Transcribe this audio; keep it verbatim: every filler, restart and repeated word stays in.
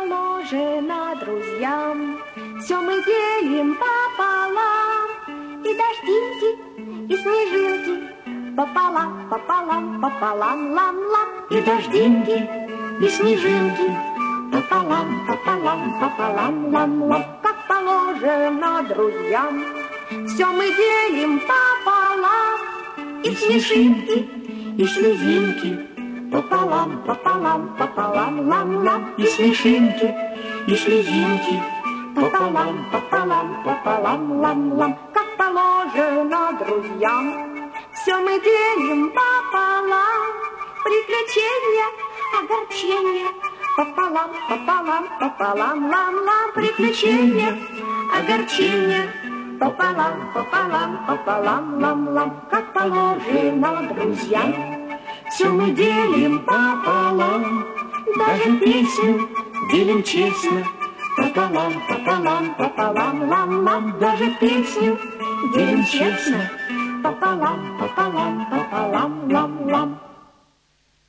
положено друзьям. Все мы делим пополам, и дождинки, и снежинки, пополам, пополам, пополам, лам-лам. И дождинки, и снежинки, пополам, пополам, пополам, лам-лам. Как положено друзьям, все мы делим пополам, и снежинки, и слезинки, пополам, пополам, пополам, лам-лам. И снежинки, и слезинки, пополам, пополам, пополам, лам-лам. Как положено друзьям, все мы делим пополам, приключения, огорчения, пополам, пополам, пополам, лам-лам. Приключения, огорчения, пополам, пополам, пополам, лам-лам. Как положено друзьям, все мы делим пополам, даже песню делим честно, пополам, пополам, пополам, лам-лам. Даже песню делим честно, пополам, пополам, пополам, лам-лам.